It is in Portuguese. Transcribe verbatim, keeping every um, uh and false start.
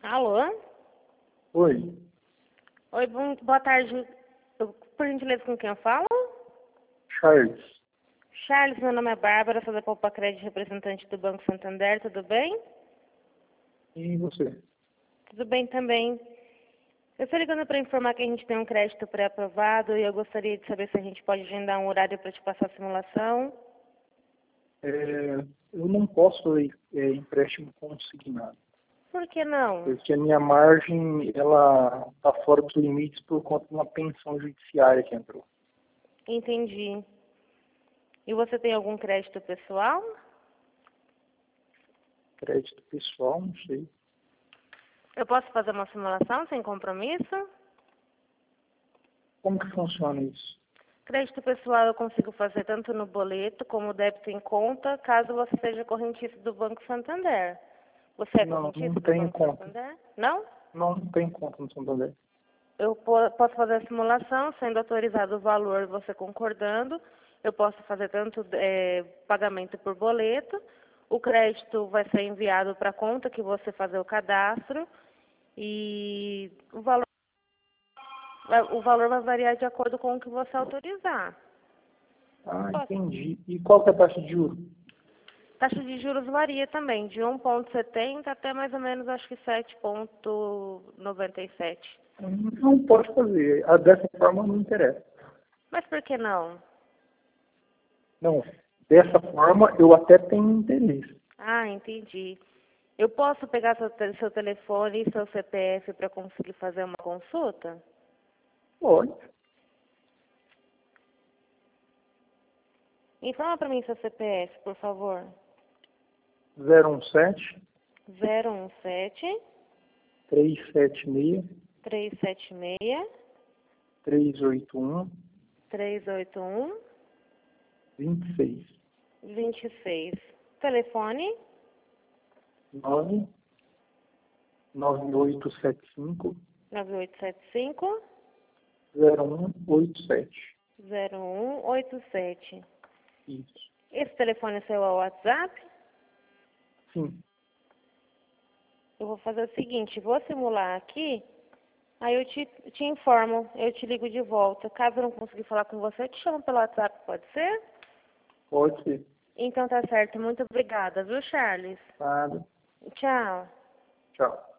Alô? Oi, Oi, bom, boa tarde. Eu, por gentileza, com quem eu falo? Charles. Charles, meu nome é Bárbara, sou da Poupa Crédito, representante do Banco Santander, tudo bem? E você? Tudo bem também. Eu estou ligando para informar que a gente tem um crédito pré-aprovado e eu gostaria de saber se a gente pode agendar um horário para te passar a simulação. É, eu não posso fazer é, empréstimo consignado, Por que não? porque a minha margem ela está fora dos limites por conta de uma pensão judiciária que entrou. Entendi. E você tem algum crédito pessoal? Crédito pessoal, não sei. Eu posso fazer uma simulação sem compromisso? Como que funciona isso? Crédito pessoal eu consigo fazer tanto no boleto como débito em conta, caso você seja correntista do Banco Santander. Você é Não, não correntista do tenho Banco conta. Santander? Não? Não tenho conta no Santander. Eu po- posso fazer a simulação, sendo autorizado o valor, você concordando. Eu posso fazer tanto eh, pagamento por boleto. O crédito vai ser enviado para a conta que você fazer o cadastro. E o valor, vai- o valor vai variar de acordo com o que você autorizar. Ah, Posso? entendi. E qual que é a taxa de juros? Taxa de juros varia também, de um vírgula setenta até mais ou menos, acho que sete vírgula noventa e sete. Não pode fazer. Ah, dessa forma não interessa. Mas por que não? Não, dessa forma eu até tenho interesse. Ah, entendi. Eu posso pegar seu, te- seu telefone e seu C P F para conseguir fazer uma consulta? Pode. Informa para mim seu C P F, por favor. zero um sete, zero um sete, três sete seis, três sete seis, três oito um, três oito um, vinte e seis. vinte e seis. Telefone? nove nove oito sete cinco, nove oito sete cinco, zero um oito sete. zero um oito sete. Isso. Esse telefone é seu WhatsApp? Sim. Eu vou fazer o seguinte, vou simular aqui, aí eu te, te informo, eu te ligo de volta. Caso eu não conseguir falar com você, eu te chamo pelo WhatsApp, pode ser? Pode ser. Então tá certo, muito obrigada, viu, Charles? Nada. Tchau. Tchau.